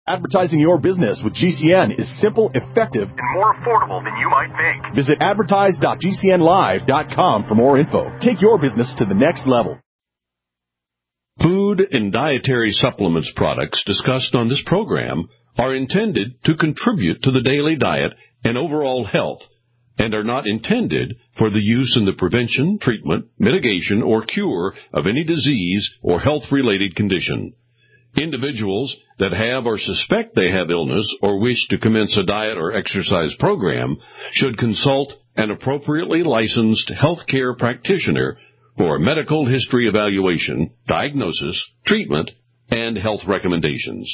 Advertising your business with GCN is simple, effective, and more affordable than you might think. Visit advertise.gcnlive.com for more info. Take your business to the next level. Food and dietary supplements products discussed on this program are intended to contribute to the daily diet and overall health and are not intended for the use in the prevention, treatment, mitigation, or cure of any disease or health-related condition. Individuals that have or suspect they have illness or wish to commence a diet or exercise program should consult an appropriately licensed healthcare practitioner for a medical history evaluation, diagnosis, treatment, and health recommendations.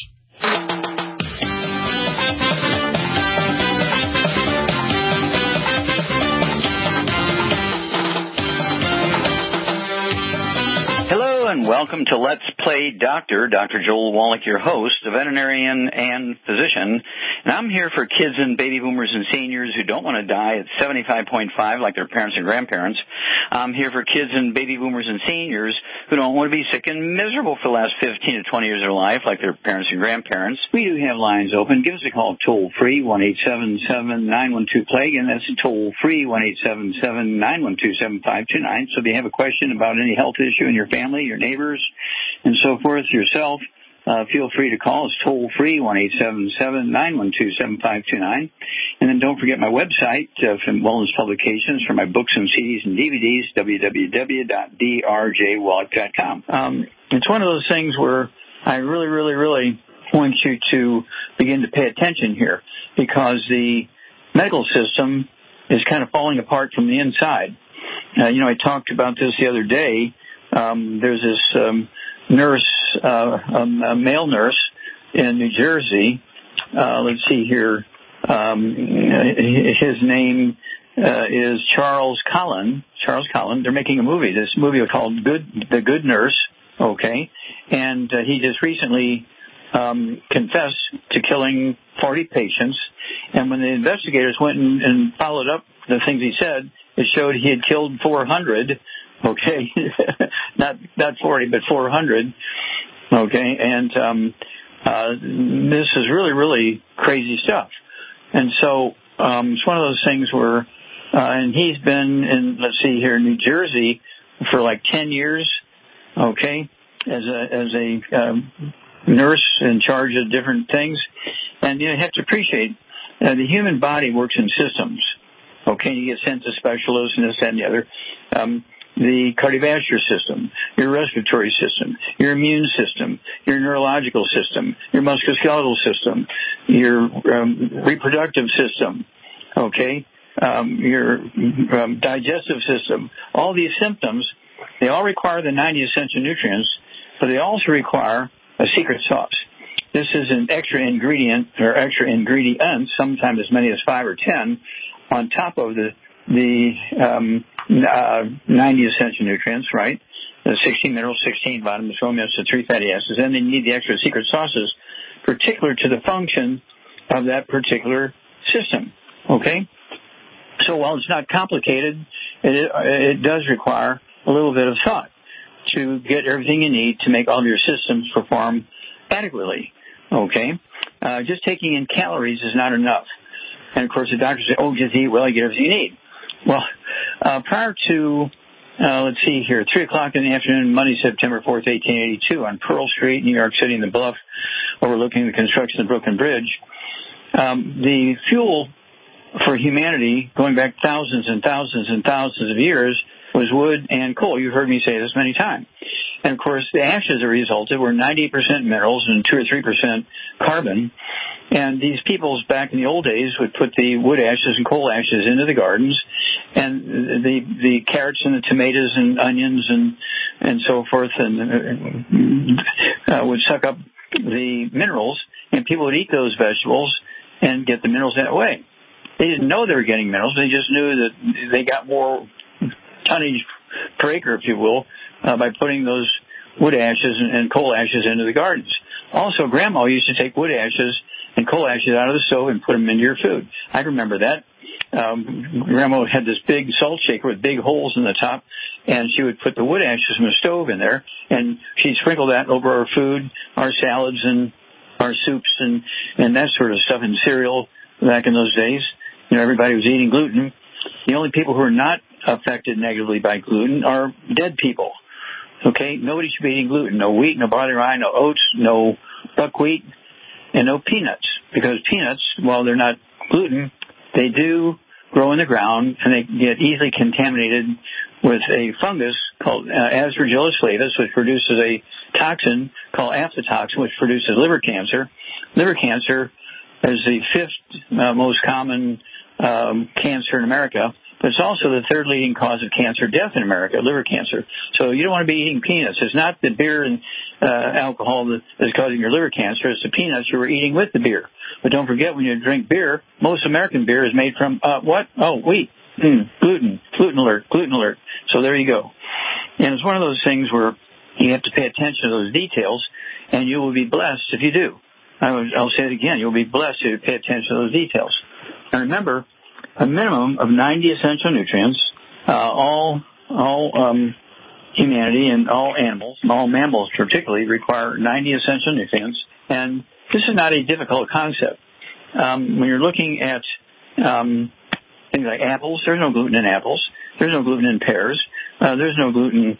And welcome to Let's Play Doctor. Dr. Joel Wallach, your host, a veterinarian and physician. And I'm here for kids and baby boomers and seniors who don't want to die at 75.5 like their parents and grandparents. I'm here for kids and baby boomers and seniors who don't want to be sick and miserable for the last 15 to 20 years of their life like their parents and grandparents. We do have lines open. Give us a call toll-free, 1-877-912-PLAGUE, and that's toll-free, 1-877-912-7529. So if you have a question about any health issue in your family, your neighbors, and so forth, yourself, feel free to call us toll-free, 1-877-912-7529. And then don't forget my website from Wellness Publications for my books and CDs and DVDs, www.drjwallach.com. It's one of those things where I really want you to begin to pay attention here because the medical system is kind of falling apart from the inside. I talked about this the other day. There's this nurse, a male nurse in New Jersey. Let's see here. His name is Charles Cullen. Charles Cullen. They're making a movie. This movie is called The Good Nurse. Okay, and he just recently confessed to killing 40 patients. And when the investigators went and followed up the things he said, it showed he had killed 400. Okay, not 40, but 400. Okay, and this is really crazy stuff. And so it's one of those things where, and he's been in, let's see here, New Jersey for like 10 years. Okay, as a nurse in charge of different things, and you have to appreciate the human body works in systems. Okay, you get sent to specialists and this, that, and the other. The cardiovascular system, your respiratory system, your immune system, your neurological system, your musculoskeletal system, your reproductive system, okay, your digestive system. All these symptoms, they all require the 90 essential nutrients, but they also require a secret sauce. This is an extra ingredient or extra ingredients, sometimes as many as 5 or 10, on top of the 90 essential nutrients, right? The 16 minerals, 16 vitamins, amino acids, 3 fatty acids. And they need the extra secret sauces particular to the function of that particular system, okay? So while it's not complicated, it does require a little bit of thought to get everything you need to make all your systems perform adequately, okay? Just taking in calories is not enough. And, of course, the doctors say, just eat well, you get everything you need. Well, prior to, let's see here, 3 o'clock in the afternoon, Monday, September 4th, 1882, on Pearl Street, New York City, in the Bluff, overlooking the construction of the Brooklyn Bridge, the fuel for humanity, going back thousands and thousands and thousands of years, was wood and coal. You've heard me say this many times. And, of course, the ashes that resulted were 98% minerals and 2 or 3% carbon. And these peoples back in the old days would put the wood ashes and coal ashes into the gardens, and the carrots and the tomatoes and onions and so forth, and would suck up the minerals, and people would eat those vegetables and get the minerals that way. They didn't know they were getting minerals. They just knew that they got more tonnage per acre, if you will, by putting those wood ashes and coal ashes into the gardens. Also, Grandma used to take wood ashes and coal ashes out of the stove and put them into your food. I remember that. Grandma had this big salt shaker with big holes in the top, and she would put the wood ashes from the stove in there, and she'd sprinkle that over our food, our salads, and our soups and that sort of stuff, and cereal back in those days. Everybody was eating gluten. The only people who are not affected negatively by gluten are dead people. Okay? Nobody should be eating gluten. No wheat, no barley rye, no oats, no buckwheat, and no peanuts. Because peanuts, while they're not gluten, they do grow in the ground, and they get easily contaminated with a fungus called Aspergillus flavus, which produces a toxin called aflatoxin, which produces liver cancer. Liver cancer is the fifth most common cancer in America, but it's also the third leading cause of cancer death in America, liver cancer. So you don't want to be eating peanuts. It's not the beer and alcohol that is causing your liver cancer. It's the peanuts you were eating with the beer. But don't forget, when you drink beer, most American beer is made from what? Oh, wheat. Gluten. Gluten alert. So there you go. And it's one of those things where you have to pay attention to those details, and you will be blessed if you do. I'll say it again. You'll be blessed if you pay attention to those details. And remember, a minimum of 90 essential nutrients, all humanity and all animals, all mammals particularly, require 90 essential nutrients. And this is not a difficult concept. When you're looking at things like apples, there's no gluten in apples. There's no gluten in pears. There's no gluten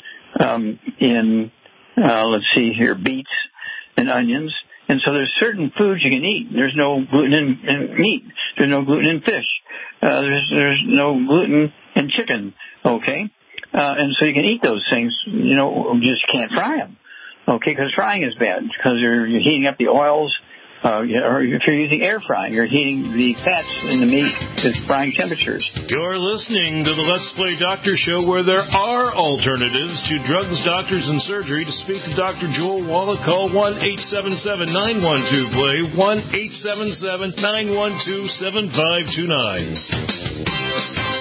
in, let's see here, beets and onions. And so there's certain foods you can eat. There's no gluten in meat. There's no gluten in fish. There's no gluten in chicken, okay? And so you can eat those things, you just can't fry them, okay? Because frying is bad because you're heating up the oils. Or if you're using air frying, you're heating the fats in the meat at frying temperatures. You're listening to the Let's Play Doctor Show, where there are alternatives to drugs, doctors, and surgery. To speak to Dr. Joel Wallach, call 1-877-912-PLAY, 1-877-912-7529.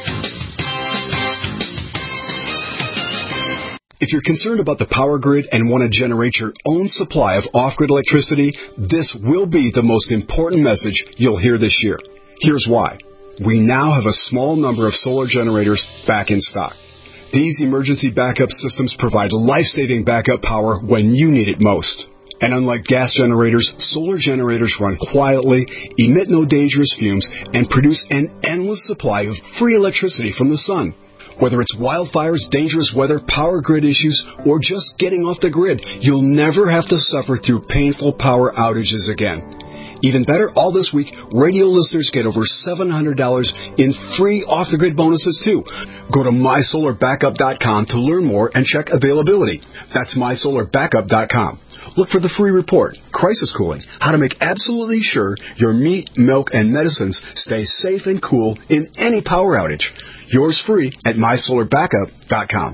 If you're concerned about the power grid and want to generate your own supply of off-grid electricity, this will be the most important message you'll hear this year. Here's why. We now have a small number of solar generators back in stock. These emergency backup systems provide life-saving backup power when you need it most. And unlike gas generators, solar generators run quietly, emit no dangerous fumes, and produce an endless supply of free electricity from the sun. Whether it's wildfires, dangerous weather, power grid issues, or just getting off the grid, you'll never have to suffer through painful power outages again. Even better, all this week, radio listeners get over $700 in free off-the-grid bonuses, too. Go to MySolarBackup.com to learn more and check availability. That's MySolarBackup.com. Look for the free report, Crisis Cooling, how to make absolutely sure your meat, milk, and medicines stay safe and cool in any power outage. Yours free at MySolarBackup.com.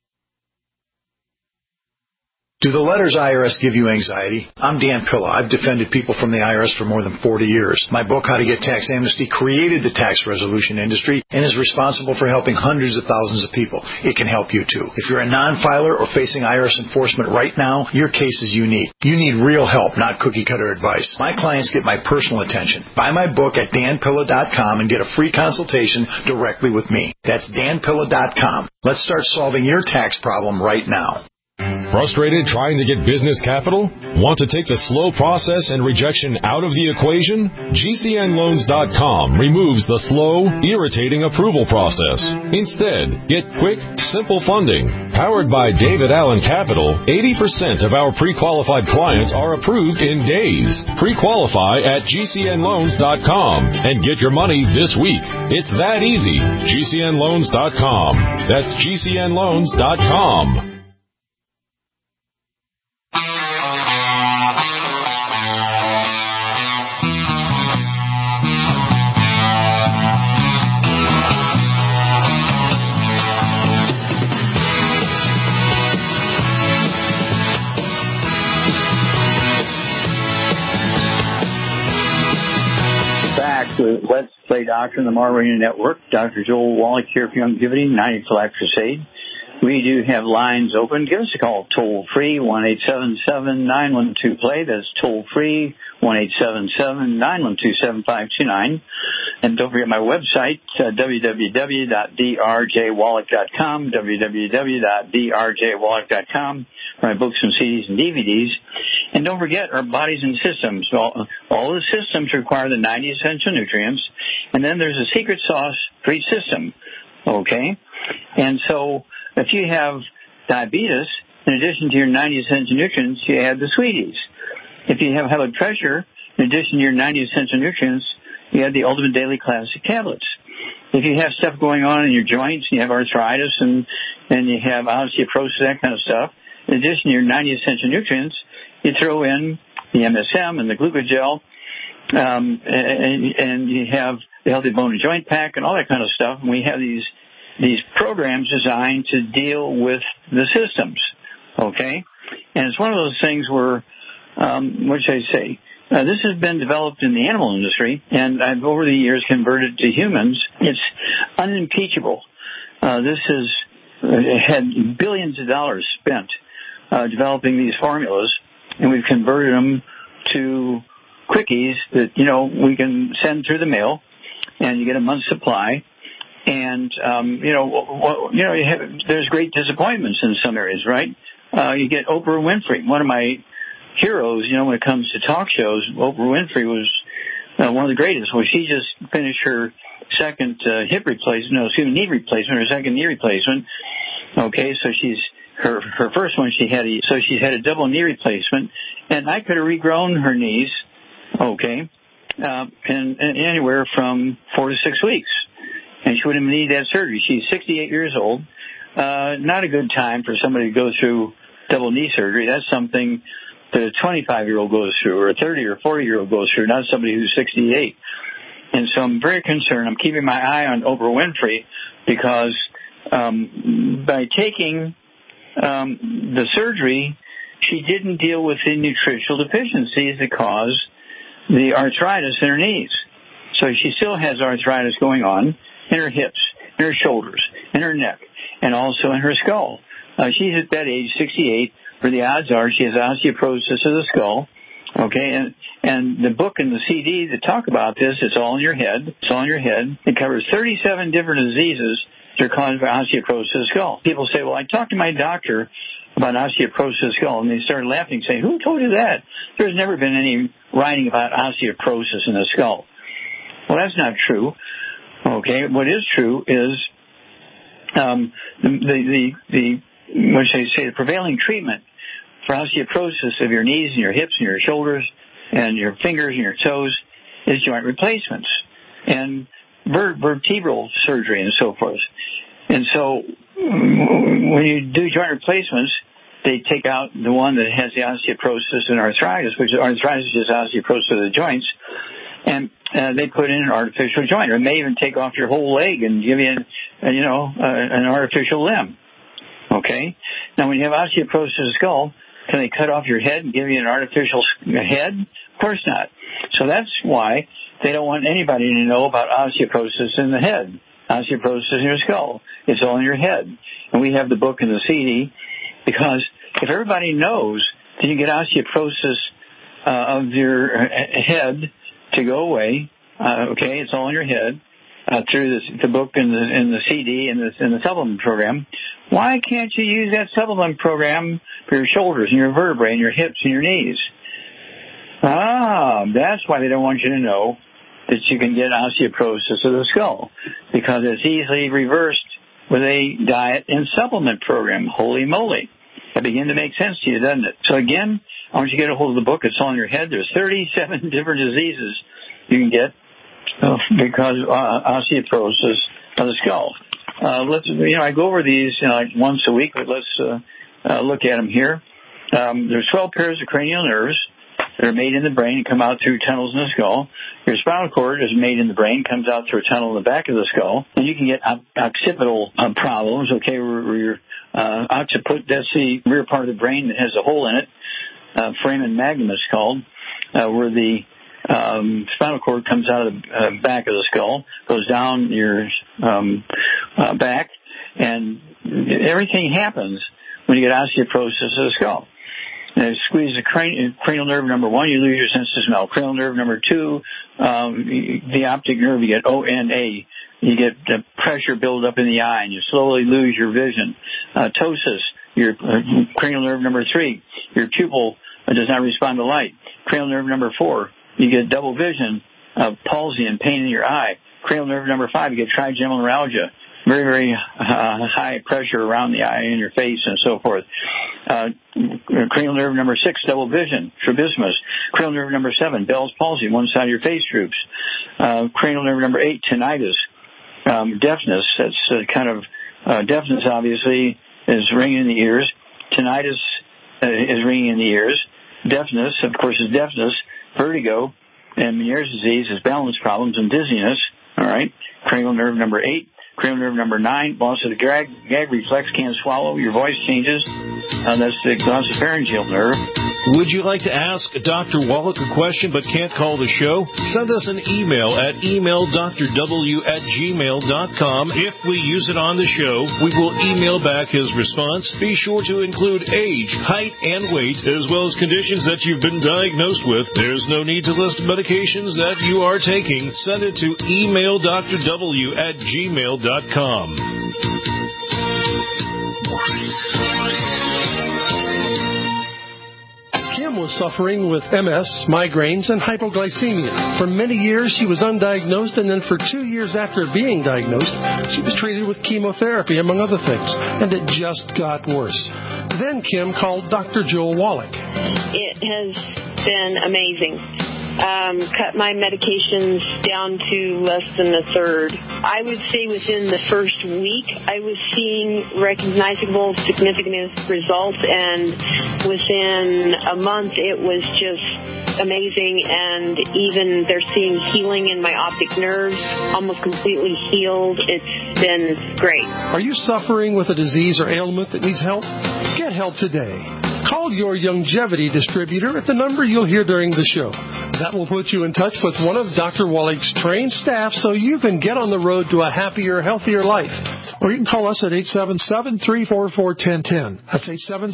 Do the letters IRS give you anxiety? I'm Dan Pilla. I've defended people from the IRS for more than 40 years. My book, How to Get Tax Amnesty, created the tax resolution industry and is responsible for helping hundreds of thousands of people. It can help you, too. If you're a non-filer or facing IRS enforcement right now, your case is unique. You need real help, not cookie-cutter advice. My clients get my personal attention. Buy my book at danpilla.com and get a free consultation directly with me. That's danpilla.com. Let's start solving your tax problem right now. Frustrated trying to get business capital? Want to take the slow process and rejection out of the equation? GCNloans.com removes the slow, irritating approval process. Instead, get quick, simple funding. Powered by David Allen Capital, 80% of our pre-qualified clients are approved in days. Pre-qualify at GCNloans.com and get your money this week. It's that easy. GCNloans.com. That's GCNloans.com. Let's Play Doctor on the Mar Radio Network. Dr. Joel Wallach here for Youngevity, 90 for Life Crusade. We do have lines open. Give us a call toll-free, 1-877-912-PLAY. That's toll-free, 1-877-912-7529. And don't forget my website, www.drjwallach.com, www.drjwallach.com. my books and CDs and DVDs. And don't forget our bodies and systems. All the systems require the 90 essential nutrients, and then there's a secret sauce for each system, okay? And so if you have diabetes, in addition to your 90 essential nutrients, you add the sweeties. If you have high blood pressure, in addition to your 90 essential nutrients, you add the Ultimate Daily Classic tablets. If you have stuff going on in your joints, you have arthritis and you have osteoporosis, that kind of stuff, in addition to your 90 essential nutrients, you throw in the MSM and the glucogel, and you have the Healthy Bone and Joint Pack and all that kind of stuff. And we have these programs designed to deal with the systems, okay? And it's one of those things where, what should I say? This has been developed in the animal industry, and I've over the years converted to humans. It's unimpeachable. This has had billions of dollars spent developing these formulas, and we've converted them to quickies that, we can send through the mail, and you get a month's supply. And, there's great disappointments in some areas, right? You get Oprah Winfrey, one of my heroes, when it comes to talk shows. Oprah Winfrey was one of the greatest. Well, she just finished her second knee replacement, her second knee replacement. Okay, so her first one she's had a double knee replacement, and I could have regrown her knees, okay, in anywhere from 4 to 6 weeks, and she wouldn't have needed that surgery. She's 68 years old. Not a good time for somebody to go through double knee surgery. That's something that a 25-year-old goes through, or a 30 or 40-year-old goes through, not somebody who's 68. And so I'm very concerned. I'm keeping my eye on Oprah Winfrey because by taking the surgery, she didn't deal with the nutritional deficiencies that cause the arthritis in her knees. So she still has arthritis going on in her hips, in her shoulders, in her neck, and also in her skull. She's at that age, 68, where the odds are she has osteoporosis of the skull. Okay, and the book and the CD that talk about this, it's all in your head. It's all in your head. It covers 37 different diseases that are caused by osteoporosis of the skull. People say, well, I talked to my doctor about osteoporosis of the skull, and they started laughing, saying, who told you that? There's never been any writing about osteoporosis in the skull. Well, that's not true. Okay, what is true is the prevailing treatment for osteoporosis of your knees and your hips and your shoulders and your fingers and your toes is joint replacements and vertebral surgery and so forth. And so when you do joint replacements, they take out the one that has the osteoporosis and arthritis, which arthritis is osteoporosis of the joints, and they put in an artificial joint, or may even take off your whole leg and give you an artificial limb. Okay? Now, when you have osteoporosis of the skull, can they cut off your head and give you an artificial head? Of course not. So that's why they don't want anybody to know about osteoporosis in the head, osteoporosis in your skull. It's all in your head. And we have the book and the CD, because if everybody knows that you get osteoporosis of your head to go away, okay, it's all in your head, through the book and the CD and the supplement program, why can't you use that supplement program for your shoulders and your vertebrae and your hips and your knees? That's why they don't want you to know that you can get osteoporosis of the skull, because it's easily reversed with a diet and supplement program. Holy moly. That begins to make sense to you, doesn't it? So again, I want you to get a hold of the book. It's all in your head. There's 37 different diseases you can get because of osteoporosis of the skull. I go over these like once a week, but let's look at them here. There's 12 pairs of cranial nerves that are made in the brain and come out through tunnels in the skull. Your spinal cord is made in the brain, comes out through a tunnel in the back of the skull. And you can get occipital problems, okay, where your occiput, that's the rear part of the brain that has a hole in it, foramen magnum it's called, where the spinal cord comes out of the back of the skull, goes down your back, and everything happens when you get osteoporosis of the skull. And squeeze the cranial nerve number 1, you lose your sense of smell. Cranial nerve number 2, the optic nerve, you get ONA. You get pressure build up in the eye, and you slowly lose your vision. Ptosis, Your cranial nerve number 3, your pupil does not respond to light. Cranial nerve number 4, you get double vision, palsy and pain in your eye. Cranial nerve number 5, you get trigeminal neuralgia, very, very high pressure around the eye and your face and so forth. Cranial nerve number 6, double vision, strabismus. Cranial nerve number 7, Bell's palsy, one side of your face droops. Cranial nerve number 8, tinnitus. Deafness, that's kind of deafness, obviously, is ringing in the ears. Tinnitus is ringing in the ears. Deafness, of course, is deafness. Vertigo and Meniere's disease is balance problems and dizziness. All right. Cranial nerve number 8. Cranial nerve number 9, loss of the gag reflex, can't swallow, your voice changes. That's the glossopharyngeal nerve. Would you like to ask Dr. Wallach a question but can't call the show? Send us an email at emaildrw@gmail.com. If we use it on the show, we will email back his response. Be sure to include age, height, and weight, as well as conditions that you've been diagnosed with. There's no need to list medications that you are taking. Send it to emaildrw@gmail.com. Kim was suffering with MS, migraines, and hypoglycemia. For many years, she was undiagnosed, and then for 2 years after being diagnosed, she was treated with chemotherapy, among other things, and it just got worse. Then Kim called Dr. Joel Wallach. It has been amazing. Cut my medications down to less than a third. I would say within the first week, I was seeing recognizable, significant results, and within a month, it was just amazing, and even they're seeing healing in my optic nerves, almost completely healed. It's been great. Are you suffering with a disease or ailment that needs help? Get help today. Call your Youngevity distributor at the number you'll hear during the show. That will put you in touch with one of Dr. Wallach's trained staff so you can get on the road to a happier, healthier life. Or you can call us at 877-344-1010. That's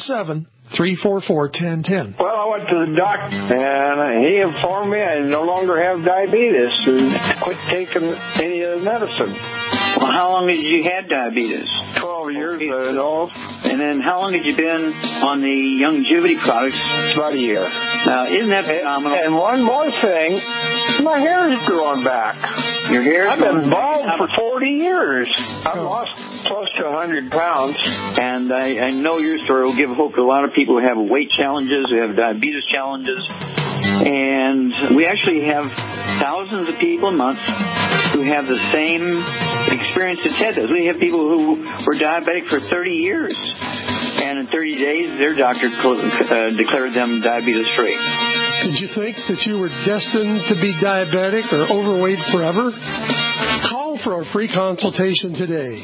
877-344-1010. Well, I went to the doctor, and he informed me I no longer have diabetes and quit taking any of the medicine. Well, how long did you had diabetes? 12 years, I know. And then how long had you been on the Youngevity products? About a year. Now, isn't that phenomenal? And one more thing, my hair is growing back. Your hair? I've been bald for 40 years. I've lost close to 100 pounds. And I know your story will give hope to a lot of people who have weight challenges, who have diabetes challenges. And we actually have thousands of people a month who have the same experience that Ted does. We have people who were diabetic for 30 years. And in 30 days, their doctor declared them diabetes-free. Did you think that you were destined to be diabetic or overweight forever? Call for a free consultation today.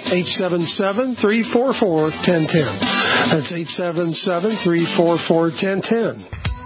877-344-1010. That's 877-344-1010.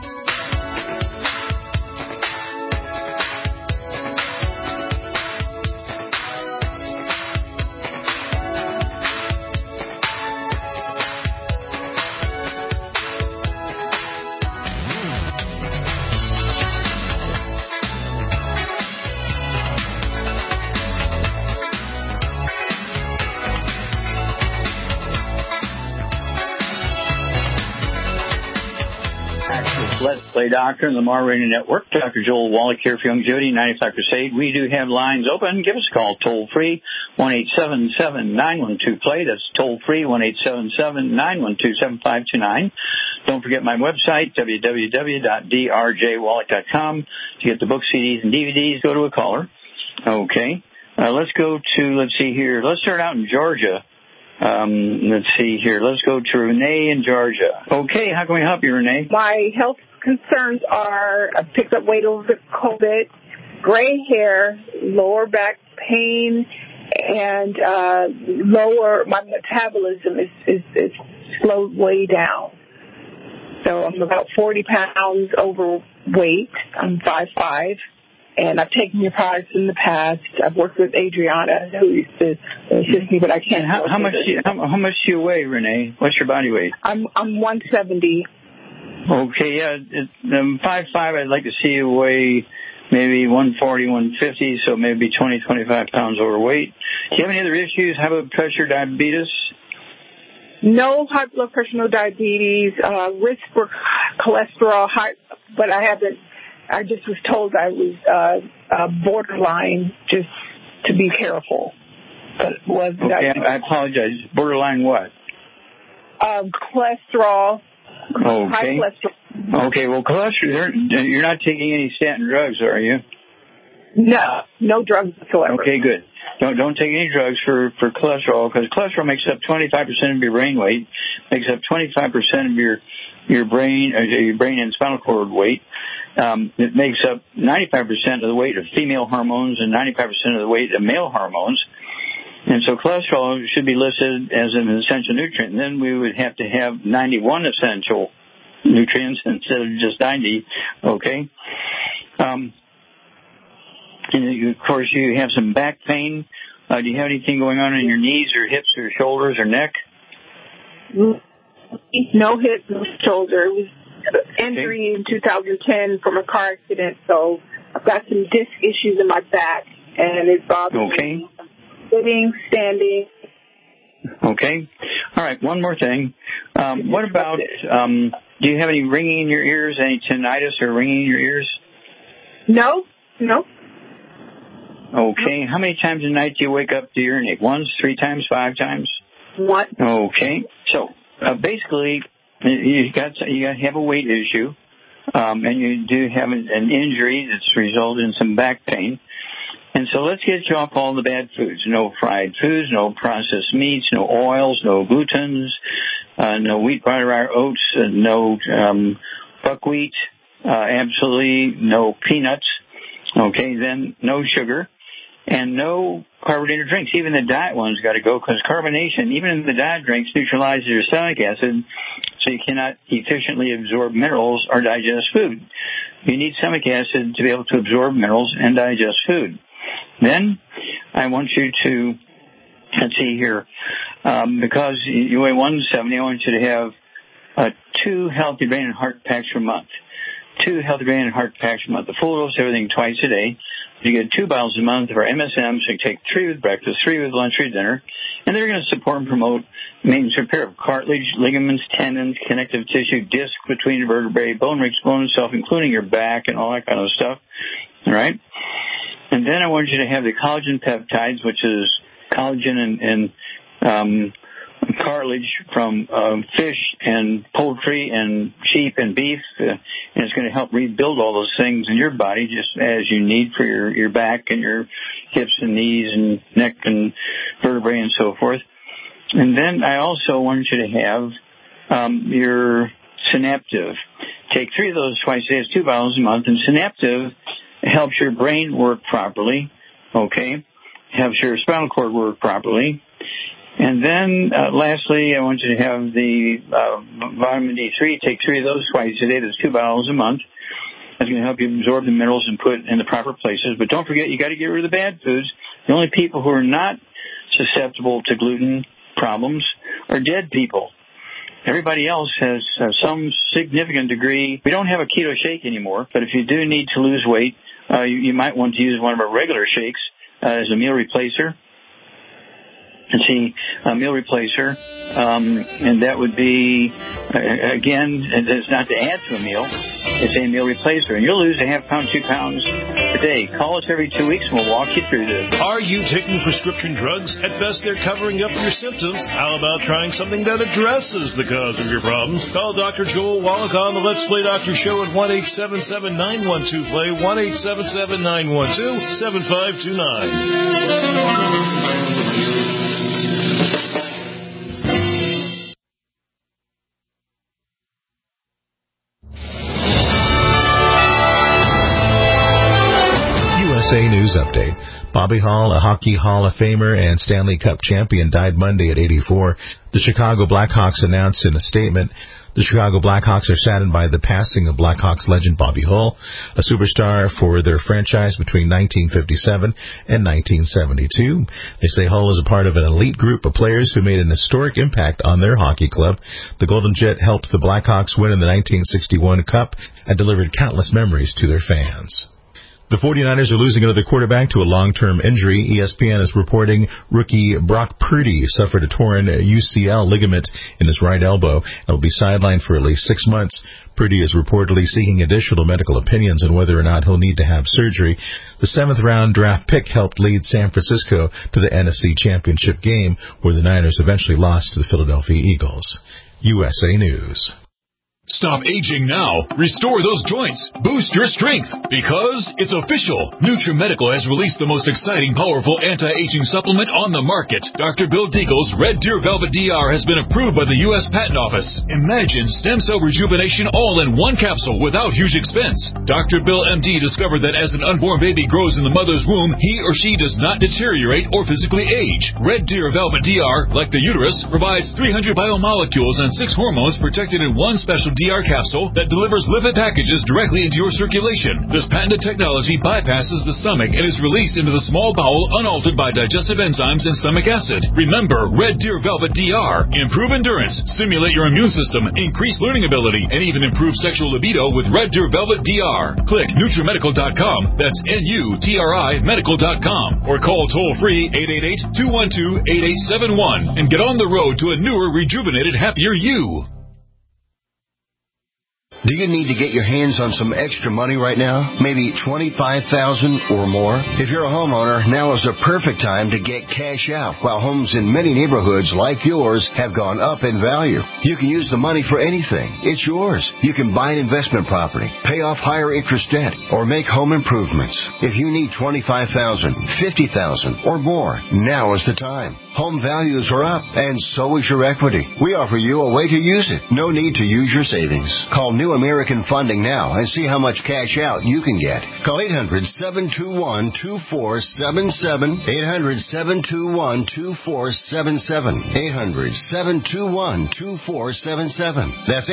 Let's Play Doctor and the Mar Radio Network. Dr. Joel Wallach here for Youngevity 95 Crusade. We do have lines open. Give us a call toll free, 1-877-912-PLAY. That's toll free, 1-877-912-7529. Don't forget my website, www.drjwallach.com. To get the books, CDs, and DVDs, go to a caller. Okay. Let's see here. Let's start out in Georgia. Let's see here. Let's go to Renee in Georgia. Okay, how can we help you, Renee? My health concerns are I picked up weight over COVID, gray hair, lower back pain, and my metabolism is slowed way down. So I'm about 40 pounds overweight. I'm 5'5". And I've taken your products in the past. I've worked with Adriana, who used to assist me, but I can't. How much do you weigh, Renee? What's your body weight? I'm 170. Okay, yeah. I'm 5'5". I'd like to see you weigh maybe 140, 150, so maybe 20, 25 pounds overweight. Do you have any other issues? High blood pressure, diabetes? No high blood pressure, no diabetes, risk for cholesterol, but I just was told I was borderline, just to be careful. But it was okay, I apologize. Borderline what? Cholesterol. Okay. High cholesterol. Okay, well, cholesterol, you're not taking any statin drugs, are you? No drugs whatsoever. Okay, good. Don't take any drugs for cholesterol, because cholesterol makes up 25% of your brain weight, makes up 25% of your brain and spinal cord weight. It makes up 95% of the weight of female hormones and 95% of the weight of male hormones. And so cholesterol should be listed as an essential nutrient. And then we would have to have 91 essential nutrients instead of just 90, okay? And of course, you have some back pain. Do you have anything going on in your knees or hips or shoulders or neck? No hips, no shoulder. It was injury in 2010 from a car accident, so I've got some disc issues in my back, and it bothers me. Sitting, standing. Okay. All right, one more thing. What about, do you have any ringing in your ears, any tinnitus or ringing in your ears? No. Okay. How many times a night do you wake up to urinate? Once, 3 times, 5 times? One. Okay. So, basically, you have a weight issue, and you do have an injury that's resulted in some back pain. And so let's get you off all the bad foods. No fried foods, no processed meats, no oils, no glutens, no wheat, butter, rye, oats, no buckwheat, absolutely no peanuts. Okay, then no sugar, and no carbonated drinks. Even the diet ones got to go, because carbonation, even in the diet drinks, neutralizes your stomach acid, so you cannot efficiently absorb minerals or digest food. You need stomach acid to be able to absorb minerals and digest food. Then I want you to, let's see here, because you weigh 170, I want you to have 2 healthy brain and heart packs per month. 2 healthy brain and heart packs per month. The full dose, everything twice a day. You get 2 bottles a month of our MSM, so you take 3 with breakfast, 3 with lunch, 3 with dinner. And they're going to support and promote maintenance repair of cartilage, ligaments, tendons, connective tissue, disc between vertebrae, bone breaks, bone itself, including your back and all that kind of stuff. All right? And then I want you to have the collagen peptides, which is collagen and cartilage from fish and poultry and sheep and beef, and it's going to help rebuild all those things in your body just as you need for your back and your hips and knees and neck and vertebrae and so forth. And then I also want you to have your Synaptive. Take 3 of those twice a day. It's 2 bottles a month, and Synaptive helps your brain work properly, okay? Helps your spinal cord work properly. And then, lastly, I want you to have the vitamin D3. Take 3 of those twice a day. That's 2 bottles a month. That's going to help you absorb the minerals and put in the proper places. But don't forget, you got to get rid of the bad foods. The only people who are not susceptible to gluten problems are dead people. Everybody else has some significant degree. We don't have a keto shake anymore, but if you do need to lose weight, you might want to use one of our regular shakes as a meal replacer. And see, a meal replacer, and that would be, again, it's not to add to a meal, it's a meal replacer. And you'll lose 1/2 pound, 2 pounds a day. Call us every 2 weeks and we'll walk you through this. Are you taking prescription drugs? At best, they're covering up your symptoms. How about trying something that addresses the cause of your problems? Call Dr. Joel Wallach on the Let's Play Doctor Show at 1-877-912-PLAY, 1-877-912-7529. USA News Update. Bobby Hall, a Hockey Hall of Famer and Stanley Cup champion, died Monday at 84. The Chicago Blackhawks announced in a statement, the Chicago Blackhawks are saddened by the passing of Blackhawks legend Bobby Hull, a superstar for their franchise between 1957 and 1972. They say Hull is a part of an elite group of players who made an historic impact on their hockey club. The Golden Jet helped the Blackhawks win in the 1961 Cup and delivered countless memories to their fans. The 49ers are losing another quarterback to a long-term injury. ESPN is reporting rookie Brock Purdy suffered a torn UCL ligament in his right elbow and will be sidelined for at least 6 months. Purdy is reportedly seeking additional medical opinions on whether or not he'll need to have surgery. The 7th-round draft pick helped lead San Francisco to the NFC Championship game, where the Niners eventually lost to the Philadelphia Eagles. USA News. Stop aging now. Restore those joints. Boost your strength. Because it's official. NutriMedical has released the most exciting, powerful anti-aging supplement on the market. Dr. Bill Deagle's Red Deer Velvet DR has been approved by the U.S. Patent Office. Imagine stem cell rejuvenation all in one capsule without huge expense. Dr. Bill MD discovered that as an unborn baby grows in the mother's womb, he or she does not deteriorate or physically age. Red Deer Velvet DR, like the uterus, provides 300 biomolecules and 6 hormones protected in one special DR capsule that delivers lipid packages directly into your circulation. This patented technology bypasses the stomach and is released into the small bowel unaltered by digestive enzymes and stomach acid. Remember, Red Deer Velvet DR. Improve endurance, stimulate your immune system, increase learning ability, and even improve sexual libido with Red Deer Velvet DR. Click NutriMedical.com, that's NUTRI Medical.com, or call toll-free 888-212-8871 and get on the road to a newer, rejuvenated, happier you. Do you need to get your hands on some extra money right now? Maybe $25,000 or more? If you're a homeowner, now is the perfect time to get cash out. While homes in many neighborhoods like yours have gone up in value, you can use the money for anything. It's yours. You can buy an investment property, pay off higher interest debt, or make home improvements. If you need $25,000, $50,000, or more, now is the time. Home values are up, and so is your equity. We offer you a way to use it. No need to use your savings. Call New American Funding now and see how much cash out you can get. Call 800-721-2477. 800-721-2477. 800-721-2477. That's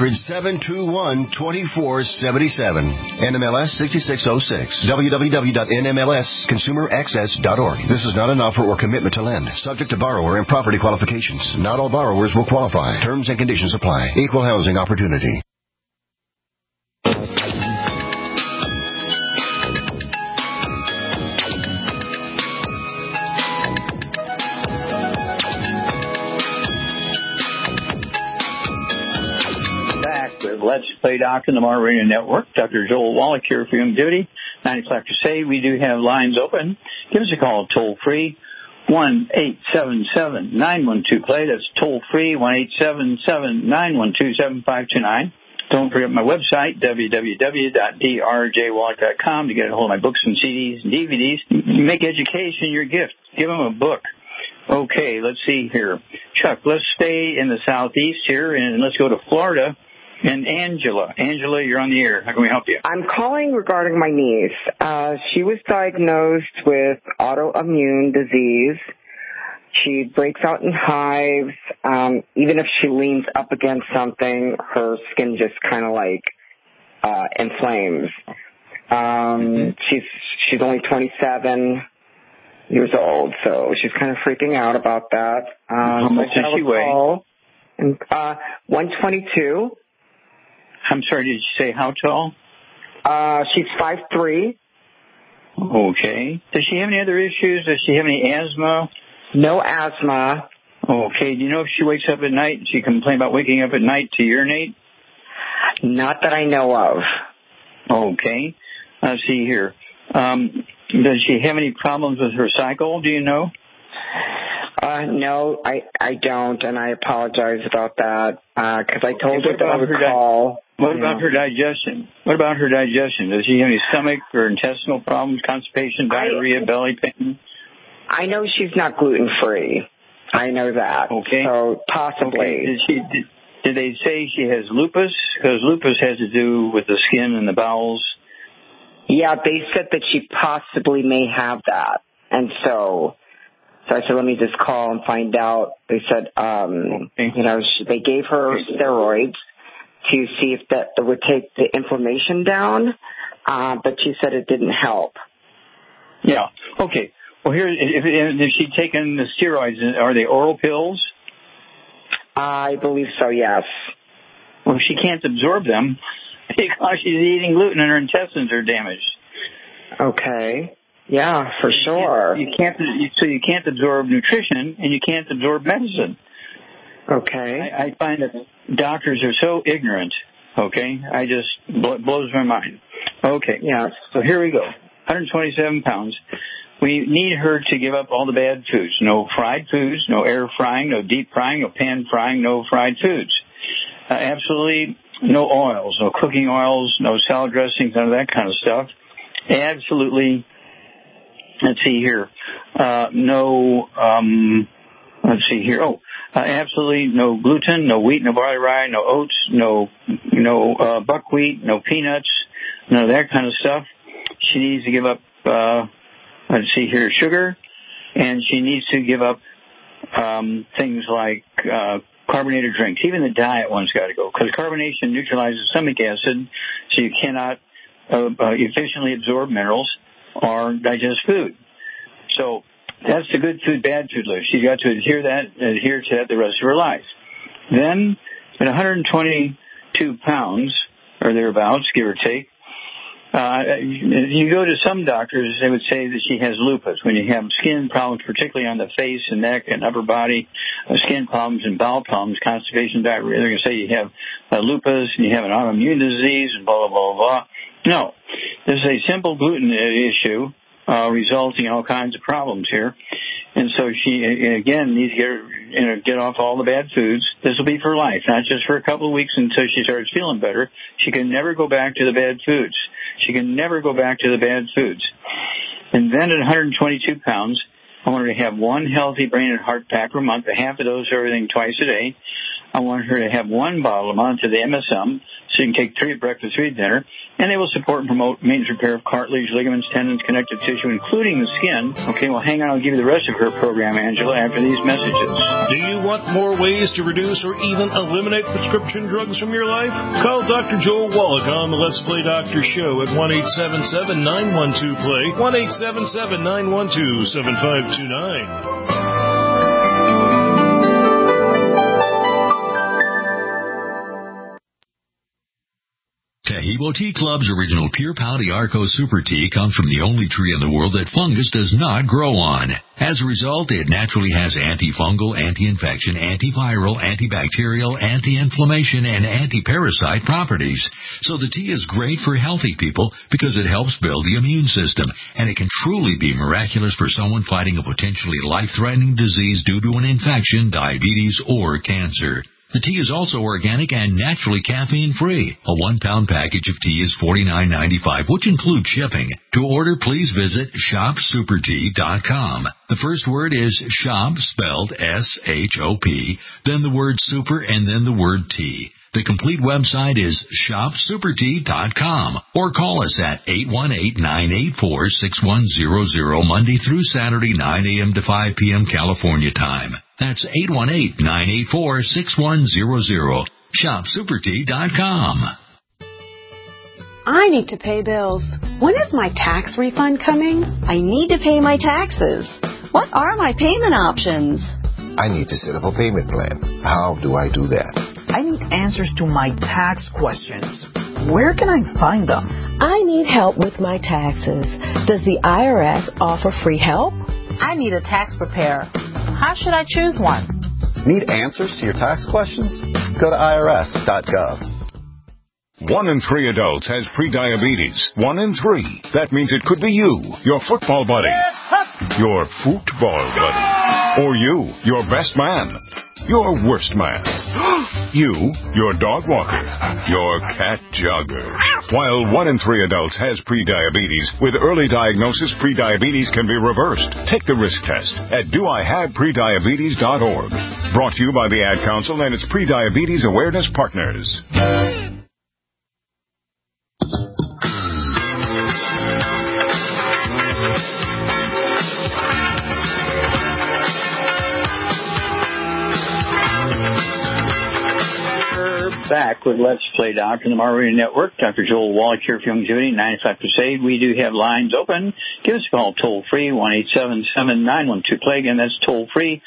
800-721-2477. NMLS 6606. www.nmlsconsumeraccess.org. This is not an offer or commitment to lend. Subject to borrower and property qualifications. Not all borrowers will qualify. Terms and conditions apply. Equal housing opportunity. Let's Play Doc in the Mar Radio Network. Dr. Joel Wallach here for Youngevity. 9 o'clock to say we do have lines open. Give us a call toll free. 1-877-912-PLAY. That's toll free. 1-877-912-7529. Don't forget my website, www.drjwallach.com, to get a hold of my books and CDs and DVDs. Make education your gift. Give them a book. Okay, let's see here. Chuck, let's stay in the southeast here, and let's go to Florida. And Angela. Angela, you're on the air. How can we help you? I'm calling regarding my niece. She was diagnosed with autoimmune disease. She breaks out in hives. Even if she leans up against something, her skin just kind of like inflames. She's only 27 years old, so she's kind of freaking out about that. How much does she weigh? 122. I'm sorry, did you say how tall? She's 5'3". Okay. Does she have any other issues? Does she have any asthma? No asthma. Okay. Do you know if she wakes up at night? Does she complain about waking up at night to urinate? Not that I know of. Okay. Let's see here. Does she have any problems with her cycle? Do you know? No, I don't, and I apologize about that, because I told her that I would call. What about her digestion? What about her digestion? Does she have any stomach or intestinal problems, constipation, diarrhea, belly pain? I know she's not gluten-free. I know that. Okay. So possibly. Okay. Did they say she has lupus? Because lupus has to do with the skin and the bowels. Yeah, they said that she possibly may have that. And so I said, let me just call and find out. They said, they gave her steroids to see if that would take the inflammation down, but she said it didn't help. Yeah. Okay. Well, here, if she'd taken the steroids, are they oral pills? I believe so, yes. Well, she can't absorb them because she's eating gluten and her intestines are damaged. Okay. Yeah, for sure. You can't absorb nutrition and you can't absorb medicine. Okay. I find that doctors are so ignorant. Okay, blows my mind. Okay. Yeah. So here we go. 127 pounds. We need her to give up all the bad foods. No fried foods, no air frying, no deep frying, no pan frying, no fried foods. Absolutely no oils, no cooking oils, no salad dressings, none of that kind of stuff. Absolutely. Let's see here. Absolutely no gluten, no wheat, no barley rye, no oats, no buckwheat, no peanuts, none of that kind of stuff. She needs to give up, sugar, and she needs to give up things like carbonated drinks. Even the diet one's got to go, because carbonation neutralizes stomach acid, so you cannot efficiently absorb minerals or digest food. So that's the good food, bad food list. She's got to adhere to that the rest of her life. Then, at 122 pounds, or thereabouts, give or take, you go to some doctors, they would say that she has lupus. When you have skin problems, particularly on the face and neck and upper body, skin problems and bowel problems, constipation, diarrhea, they're going to say you have lupus and you have an autoimmune disease and blah, blah, blah, blah. No. This is a simple gluten issue resulting in all kinds of problems here. And so she, again, needs to get off all the bad foods. This will be for life, not just for a couple of weeks until she starts feeling better. She can never go back to the bad foods. She can never go back to the bad foods. And then at 122 pounds, I want her to have one healthy brain and heart pack per month, a half a dose of everything twice a day. I want her to have one bottle a month of the MSM, so you can take 3 at breakfast, 3 at dinner, and they will support and promote maintenance repair of cartilage, ligaments, tendons, connective tissue, including the skin. Okay, well, hang on. I'll give you the rest of her program, Angela, after these messages. Do you want more ways to reduce or even eliminate prescription drugs from your life? Call Dr. Joel Wallach on the Let's Play Doctor show at 1-877-912-PLAY, 1-877-912-7529. Taheebo Tea Club's original Pure Pau d'Arco Super Tea comes from the only tree in the world that fungus does not grow on. As a result, it naturally has antifungal, anti-infection, antiviral, antibacterial, anti-inflammation, and anti-parasite properties. So the tea is great for healthy people because it helps build the immune system, and it can truly be miraculous for someone fighting a potentially life-threatening disease due to an infection, diabetes, or cancer. The tea is also organic and naturally caffeine-free. A 1-pound package of tea is $49.95, which includes shipping. To order, please visit shopsupertea.com. The first word is shop, spelled S-H-O-P, then the word super, and then the word tea. The complete website is shopsupertea.com, or call us at 818-984-6100 Monday through Saturday, 9 a.m. to 5 p.m. California time. That's 818-984-6100. Shopsupertea.com. I need to pay bills. When is my tax refund coming? I need to pay my taxes. What are my payment options? I need to set up a payment plan. How do I do that? I need answers to my tax questions. Where can I find them? I need help with my taxes. Does the IRS offer free help? I need a tax preparer. How should I choose one? Need answers to your tax questions? Go to irs.gov. 1 in 3 adults has prediabetes. 1 in 3. That means it could be you, your football buddy, your football buddy, or you, your best man, your worst man, you, your dog walker, your cat jogger. While 1 in 3 adults has prediabetes, with early diagnosis, prediabetes can be reversed. Take the risk test at doihaveprediabetes.org. Brought to you by the Ad Council and its Prediabetes Awareness Partners. back with Let's Play Doctor on the Mar Radio Network. Dr. Joel Wallach here for Longevity, 95 Crusade. We do have lines open. Give us a call toll-free, 1-877-912-PLAY. Again, that's toll-free,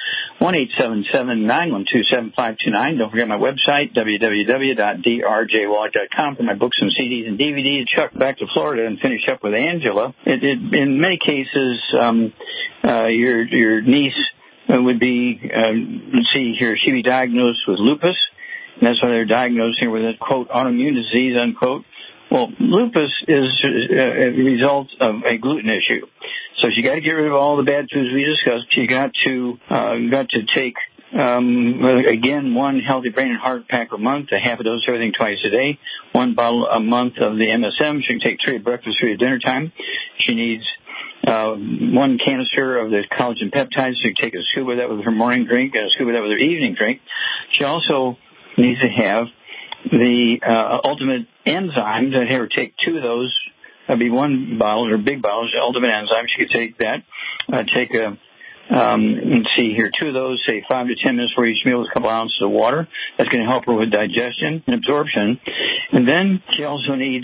1-877-912-7529. Don't forget my website, www.drjwallach.com, for my books and CDs and DVDs. Chuck, back to Florida and finish up with Angela. In many cases, your niece would be, let's see here, she'd be diagnosed with lupus. And that's why they're diagnosing her with a, quote, autoimmune disease, unquote. Well, lupus is a result of a gluten issue. So she got to get rid of all the bad foods we discussed. She got to take, again, one Healthy Brain and Heart pack a month, a half a dose of everything twice a day, 1 bottle a month of the MSM. She can take 3 at breakfast, 3 at dinner time. She needs 1 canister of the collagen peptides. So she can take a scoop of that with her morning drink and a scoop of that with her evening drink. She also needs to have the ultimate enzymes. I'd have her take 2 of those. That'd be 1 bottle, or big bottles, ultimate enzymes. She could take that. Take a, let's see here, 2 of those, say 5 to 10 minutes for each meal with a couple ounces of water. That's going to help her with digestion and absorption. And then she also needs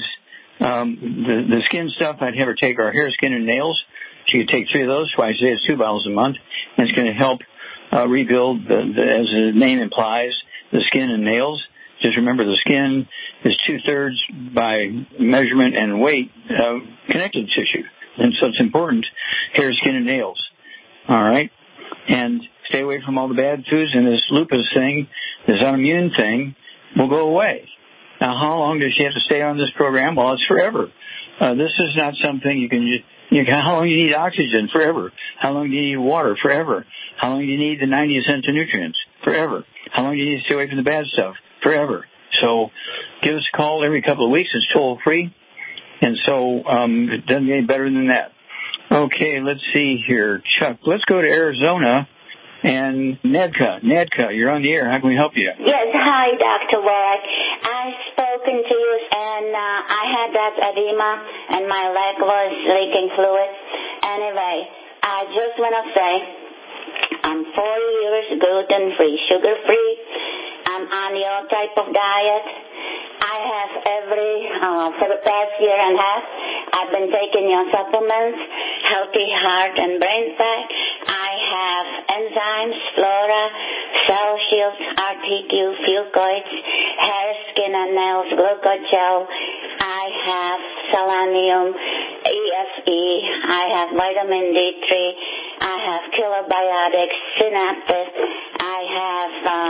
the skin stuff. I'd have her take our hair, skin, and nails. She could take 3 of those twice a day. It's 2 bottles a month. And it's going to help rebuild, as the name implies, the skin and nails. Just remember, the skin is 2/3 by measurement and weight connective tissue. And so it's important, hair, skin, and nails. All right? And stay away from all the bad foods, and this lupus thing, this autoimmune thing, will go away. Now, how long does she have to stay on this program? Well, it's forever. This is not something you can how long do you need oxygen? Forever. How long do you need water? Forever. How long do you need the 90 essential nutrients? Forever. How long do you need to stay away from the bad stuff? Forever. So give us a call every couple of weeks. It's toll-free. And so it doesn't get any better than that. Okay, let's see here. Chuck, let's go to Arizona. And Nedka, you're on the air. How can we help you? Yes, hi, Dr. Wallach. I've spoken to you, and I had that edema, and my leg was leaking fluid. Anyway, I just want to say I'm 40 years gluten-free, sugar-free. I'm on your type of diet. I have for the past year and a half, I've been taking your supplements, Healthy Heart and Brain Pack. I have enzymes, Flora, Cell Shield, RTQ, Fucoids, hair, skin, and nails, Glucogel. I have selenium, EFE. I have vitamin D3. I have Kilobiotics, Synaptis. I have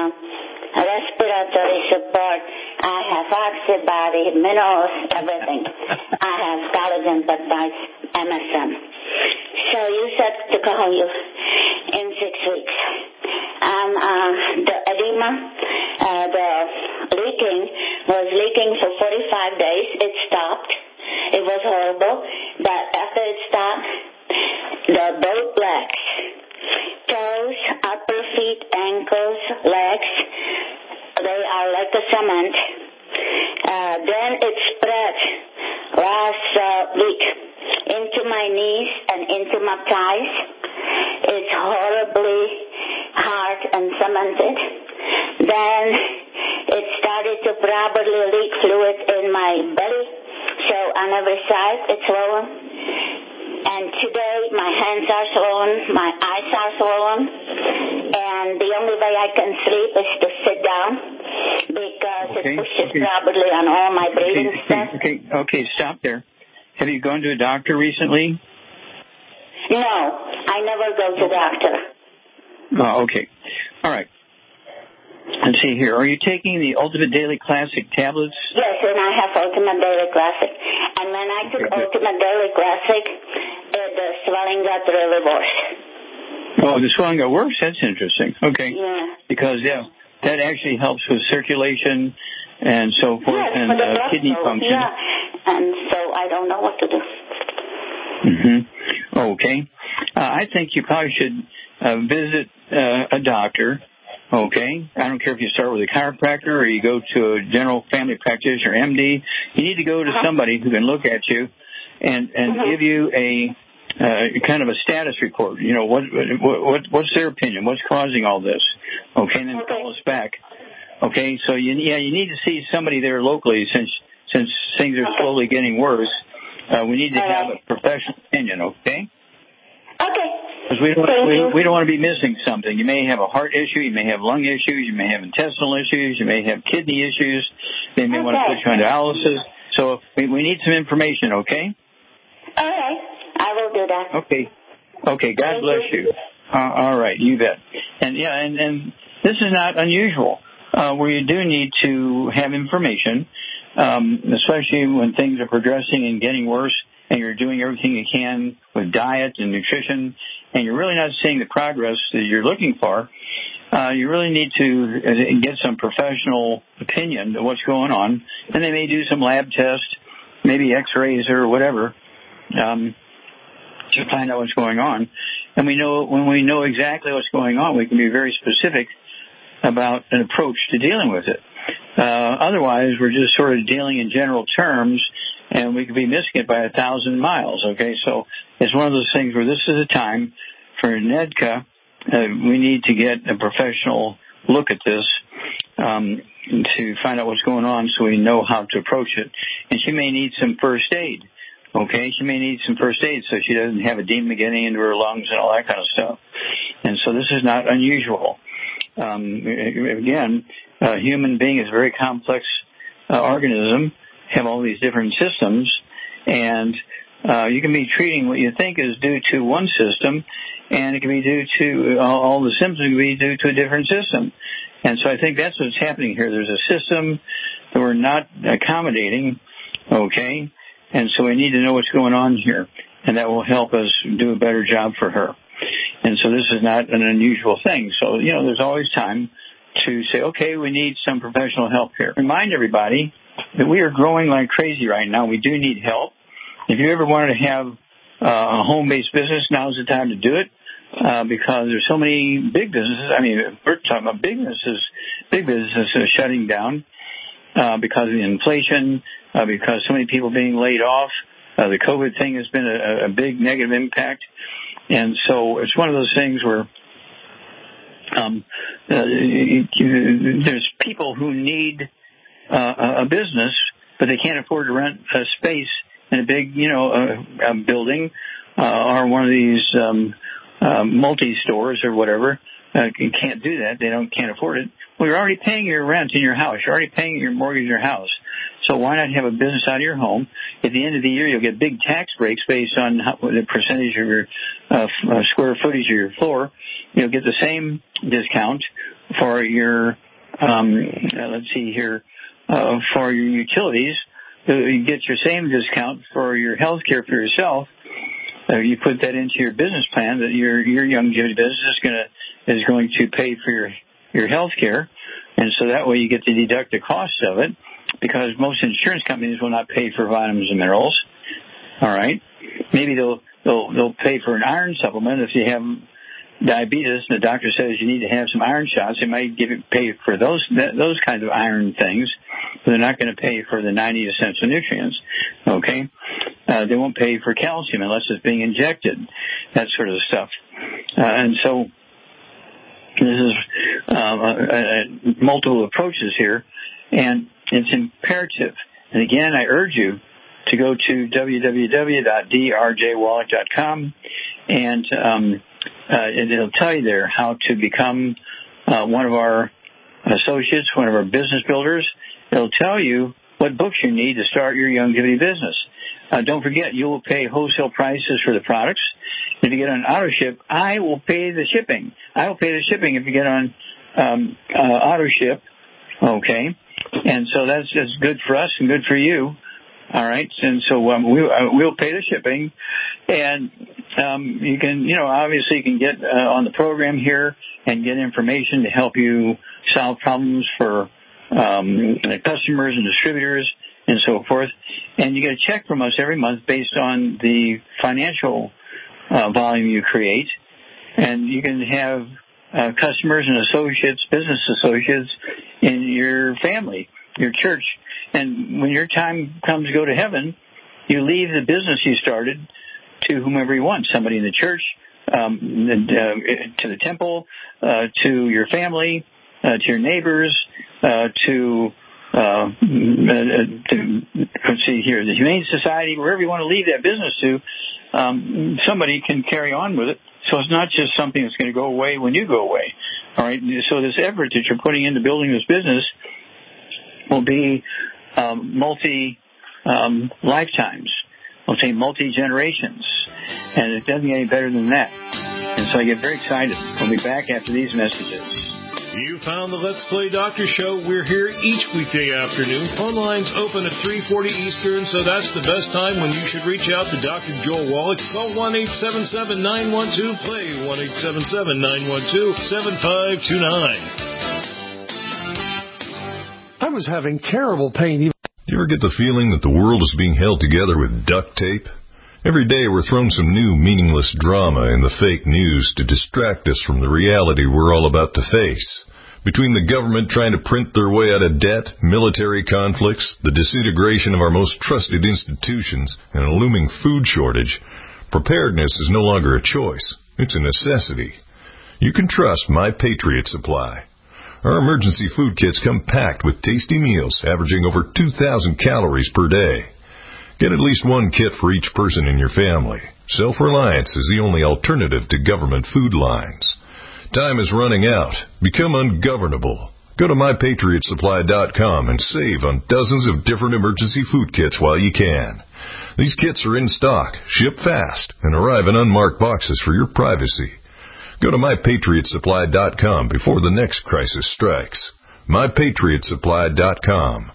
respiratory support. I have Oxybody, minerals, everything. I have collagen peptides, MSM. So you said to call you in 6 weeks. The edema, the leaking was leaking for 45 days. It stopped. It was horrible. But after it stopped, the both legs, toes, upper feet, ankles, legs, they are like a cement. Then it spread last week into my knees and into my thighs. It's horribly hard and cemented. Then it started to probably leak fluid in my belly. So on every side it's swollen. And today my hands are swollen, my eyes are swollen, and the only way I can sleep is to sit down because it pushes probably on all my breathing stuff. Okay, stop there. Have you gone to a doctor recently? No, I never go to doctor. Oh, okay. All right. Let's see here. Are you taking the Ultimate Daily Classic tablets? Yes, and I have Ultimate Daily Classic. And when I took Ultimate Daily Classic, the swelling got really worse. Oh, the swelling got worse? That's interesting. Okay. Yeah. Because, that actually helps with circulation and so forth, and kidney function. Yeah, and so I don't know what to do. Mm-hmm. Okay. I think you probably should visit a doctor. Okay. I don't care if you start with a chiropractor or you go to a general family practitioner, MD. You need to go to somebody who can look at you and give you a kind of a status report. You know, what's their opinion? What's causing all this? Okay, and then call us back. Okay, so you need to see somebody there locally since things are slowly getting worse. We need to have a professional opinion, okay? Okay. Because we don't want to be missing something. You may have a heart issue, you may have lung issues, you may have intestinal issues, you may have kidney issues. They may want to put you on dialysis. So we need some information, okay? All right. I will do that. Okay. God bless you. All right, you bet. And this is not unusual. Where you do need to have information, especially when things are progressing and getting worse, and you're doing everything you can with diet and nutrition, and you're really not seeing the progress that you're looking for. You really need to get some professional opinion of what's going on, and they may do some lab tests, maybe X-rays or whatever, to find out what's going on. And when we know exactly what's going on, we can be very specific about an approach to dealing with it. Otherwise, we're just sort of dealing in general terms, and we could be missing it by 1,000 miles. Okay, so it's one of those things where this is a time for NEDCA. We need to get a professional look at this to find out what's going on, so we know how to approach it. And she may need some first aid. Okay, she may need some first aid so she doesn't have edema getting into her lungs and all that kind of stuff. And so this is not unusual. Again, a human being is a very complex organism, have all these different systems, and you can be treating what you think is due to one system, and it can be due to all the symptoms can be due to a different system. And so I think that's what's happening here. There's a system that we're not accommodating, okay, and so we need to know what's going on here, and that will help us do a better job for her. And so this is not an unusual thing. So, there's always time to say, okay, we need some professional help here. Remind everybody that we are growing like crazy right now. We do need help. If you ever wanted to have a home-based business, now's the time to do it because there's so many big businesses. I mean, we're talking about big businesses are shutting down because of the inflation, because so many people being laid off. The COVID thing has been a big negative impact. And so it's one of those things where there's people who need a business, but they can't afford to rent a space in a big, a building or one of these multi-stores or whatever. You can't do that. They can't afford it. Well, you're already paying your rent in your house. You're already paying your mortgage in your house. So why not have a business out of your home? At the end of the year, you'll get big tax breaks based on the percentage of your square footage of your floor. You'll get the same discount for your, for your utilities. You get your same discount for your health care for yourself. You put that into your business plan that your Youngevity business is going to pay for your health care, and so that way you get to deduct the cost of it, because most insurance companies will not pay for vitamins and minerals. All right, maybe they'll pay for an iron supplement if you have diabetes and the doctor says you need to have some iron shots. They might pay for those kinds of iron things, but they're not going to pay for the 90 essential nutrients. Okay, they won't pay for calcium unless it's being injected, that sort of stuff, and so. This is multiple approaches here, and it's imperative. And again, I urge you to go to www.drjwallach.com, and it'll tell you there how to become one of our associates, one of our business builders. It'll tell you what books you need to start your Youngevity business. Don't forget, you will pay wholesale prices for the products. If you get on AutoShip, I will pay the shipping. I will pay the shipping if you get on AutoShip. Okay, and so that's just good for us and good for you. All right, and so we'll pay the shipping, and you can, obviously you can get on the program here and get information to help you solve problems for customers and distributors and so forth. And you get a check from us every month based on the financial volume you create, and you can have customers and associates, business associates in your family, your church. And when your time comes to go to heaven, you leave the business you started to whomever you want, somebody in the church, to the temple, to your family, to your neighbors, to let's see here, the Humane Society, wherever you want to leave that business to, somebody can carry on with it. So it's not just something that's going to go away when you go away. All right. So this effort that you're putting into building this business will be multi-lifetimes. We'll say multi-generations. And it doesn't get any better than that. And so I get very excited. We'll be back after these messages. You found the Let's Play Doctor Show. We're here each weekday afternoon. Phone lines open at 3:40 Eastern, so that's the best time when you should reach out to Dr. Joel Wallach. Call 1-877-912-PLAY, 1-877-912-7529. I was having terrible pain. You ever get the feeling that the world is being held together with duct tape? Every day we're thrown some new meaningless drama in the fake news to distract us from the reality we're all about to face. Between the government trying to print their way out of debt, military conflicts, the disintegration of our most trusted institutions, and a looming food shortage, preparedness is no longer a choice. It's a necessity. You can trust My Patriot Supply. Our emergency food kits come packed with tasty meals averaging over 2,000 calories per day. Get at least one kit for each person in your family. Self-reliance is the only alternative to government food lines. Time is running out. Become ungovernable. Go to MyPatriotSupply.com and save on dozens of different emergency food kits while you can. These kits are in stock, ship fast, and arrive in unmarked boxes for your privacy. Go to MyPatriotSupply.com before the next crisis strikes. MyPatriotSupply.com.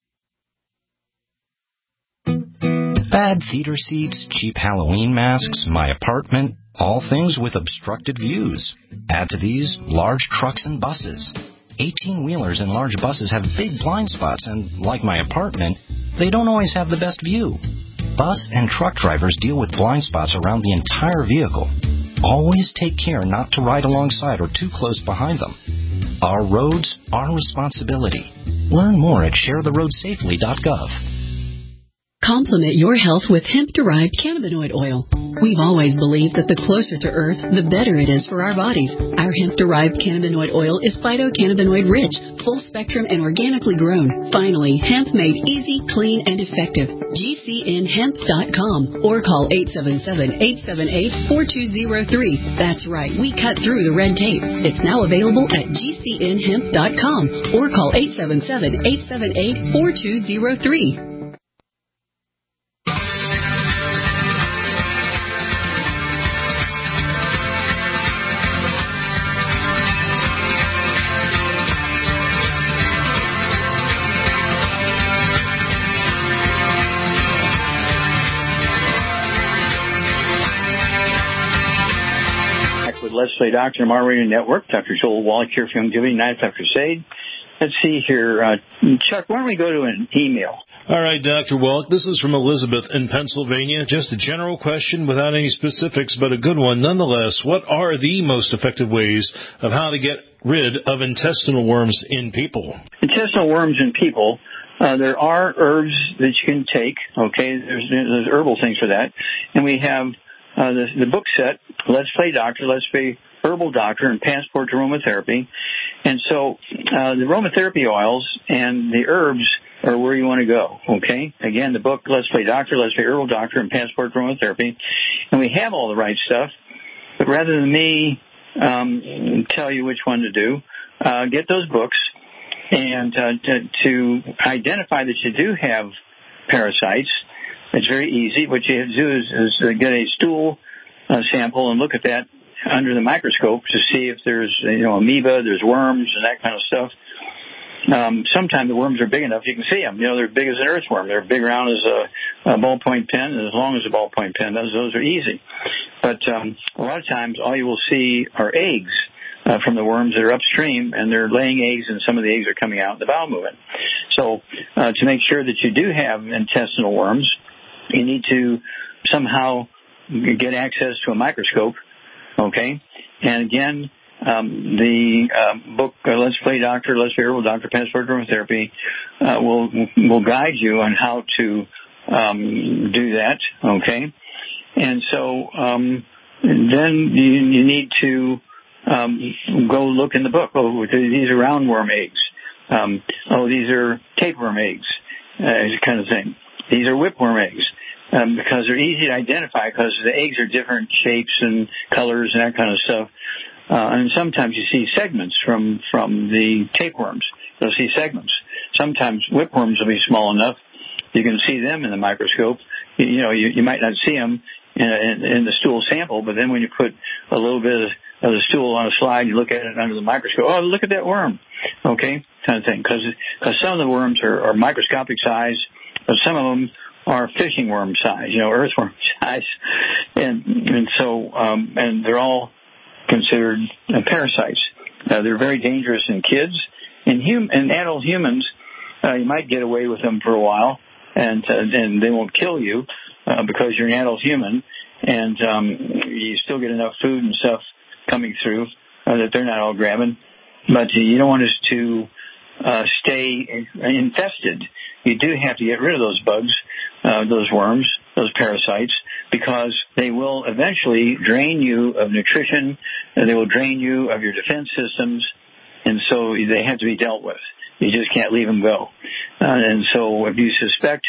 Bad theater seats, cheap Halloween masks, my apartment, all things with obstructed views. Add to these, large trucks and buses. 18-wheelers and large buses have big blind spots, and like my apartment, they don't always have the best view. Bus and truck drivers deal with blind spots around the entire vehicle. Always take care not to ride alongside or too close behind them. Our roads, our responsibility. Learn more at sharetheroadsafely.gov. Complement your health with hemp-derived cannabinoid oil. We've always believed that the closer to Earth, the better it is for our bodies. Our hemp-derived cannabinoid oil is phytocannabinoid-rich, full-spectrum, and organically grown. Finally, hemp made easy, clean, and effective. GCNhemp.com or call 877-878-4203. That's right, we cut through the red tape. It's now available at GCNhemp.com or call 877-878-4203. Let's Play Doctor and Radio Network. Dr. Joel Wallach here from Youngevity, Night After Crusade. Let's see here. Chuck, why don't we go to an email? All right, Dr. Wallach, this is from Elizabeth in Pennsylvania. Just a general question without any specifics, but a good one nonetheless. What are the most effective ways of how to get rid of intestinal worms in people? Intestinal worms in people. There are herbs that you can take. Okay, there's herbal things for that. And we have the book set, Let's Play Doctor, Let's Play Herbal Doctor, and Passport to Aromatherapy. And so the aromatherapy oils and the herbs are where you want to go, okay? Again, the book, Let's Play Doctor, Let's Play Herbal Doctor, and Passport to Aromatherapy. And we have all the right stuff. But rather than me tell you which one to do, get those books and to identify that you do have parasites. It's very easy. What you have to do is get a stool sample and look at that under the microscope to see if there's, amoeba, there's worms and that kind of stuff. Sometimes the worms are big enough you can see them. They're big as an earthworm. They're big around as a ballpoint pen, and as long as a ballpoint pen. Those are easy. But a lot of times all you will see are eggs from the worms that are upstream, and they're laying eggs, and some of the eggs are coming out in the bowel movement. So to make sure that you do have intestinal worms, you need to somehow get access to a microscope, okay? And again, the book, Let's Play Doctor, Let's Play Herbal Doctor, Passport to Aromatherapy, will guide you on how to do that, okay? And so then you need to go look in the book. Oh, these are roundworm eggs. These are tapeworm eggs, kind of thing. These are whipworm eggs, because they're easy to identify because the eggs are different shapes and colors and that kind of stuff. And sometimes you see segments from the tapeworms. You'll see segments. Sometimes whipworms will be small enough you can see them in the microscope. You might not see them in the stool sample, but then when you put a little bit of the stool on a slide, you look at it under the microscope. Oh, look at that worm. Okay, kind of thing. Because some of the worms are microscopic size, but some of them are fishing worm size, earthworm size, and so they're all considered parasites. They're very dangerous in kids. In adult humans, you might get away with them for a while, and they won't kill you because you're an adult human, and you still get enough food and stuff coming through that they're not all grabbing. But you don't want us to stay infested. You do have to get rid of those bugs, those worms, those parasites, because they will eventually drain you of nutrition, they will drain you of your defense systems, and so they have to be dealt with. You just can't leave them go. And so if you suspect,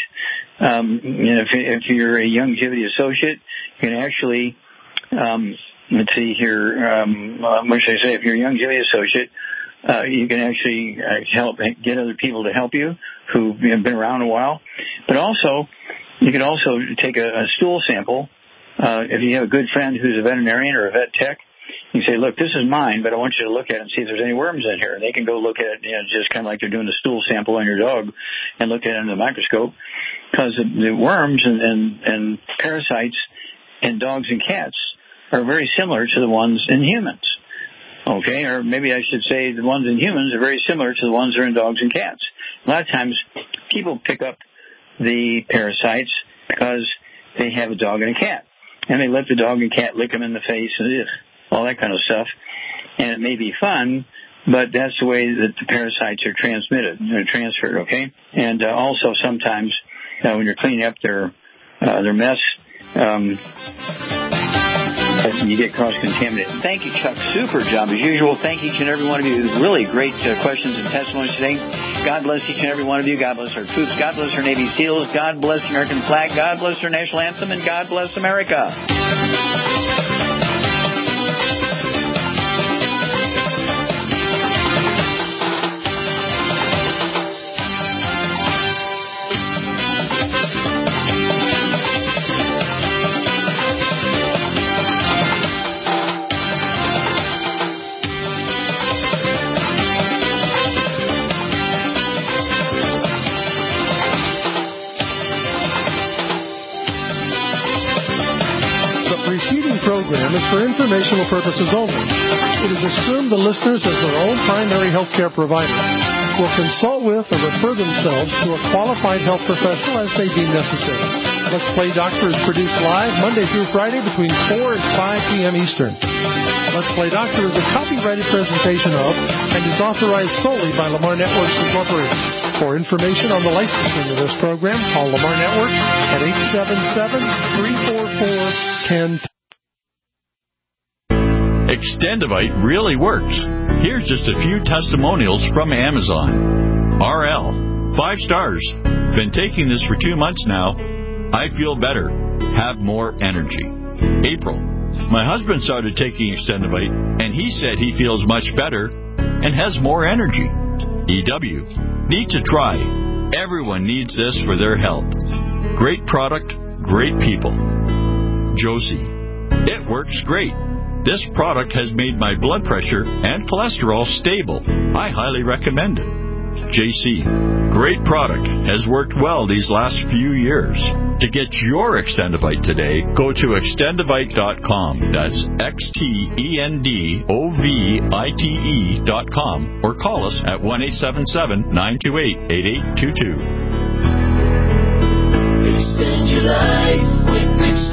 if you're a Youngevity associate, you can actually, let's see here, what should I say? If you're a Youngevity associate, you can actually get other people to help you who've been around a while. But also, you can also take a stool sample. If you have a good friend who's a veterinarian or a vet tech, you can say, look, this is mine, but I want you to look at it and see if there's any worms in here. And they can go look at it, just kind of like they're doing a stool sample on your dog and look at it under the microscope. Because the worms and parasites in dogs and cats are very similar to the ones in humans. Okay, or maybe I should say the ones in humans are very similar to the ones that are in dogs and cats. A lot of times people pick up the parasites because they have a dog and a cat. And they let the dog and cat lick them in the face and all that kind of stuff. And it may be fun, but that's the way that the parasites are transferred, okay? And also sometimes when you're cleaning up their mess, you get cross-contaminated. Thank you, Chuck. Super job as usual. Thank each and every one of you. Really great questions and testimonies today. God bless each and every one of you. God bless our troops. God bless our Navy SEALs. God bless the American flag. God bless our national anthem. And God bless America. Program is for informational purposes only. It is assumed the listeners, as their own primary health care provider, will consult with or refer themselves to a qualified health professional as they deem necessary. Let's Play Doctor is produced live Monday through Friday between 4 and 5 p.m. Eastern. Let's Play Doctor is a copyrighted presentation of and is authorized solely by Lamar Networks Incorporated. For information on the licensing of this program, call Lamar Networks at 877-344-10. Extendivite really works. Here's just a few testimonials from Amazon. RL, 5 stars. Been taking this for 2 months now. I feel better. Have more energy. April, my husband started taking Extendivite, and he said he feels much better and has more energy. EW, need to try. Everyone needs this for their health. Great product, great people. Josie, it works great. This product has made my blood pressure and cholesterol stable. I highly recommend it. JC, great product. Has worked well these last few years. To get your Extendivite today, go to extendivite.com. That's XTENDOVITE.com or call us at 1-877-928-8822. Extend your life with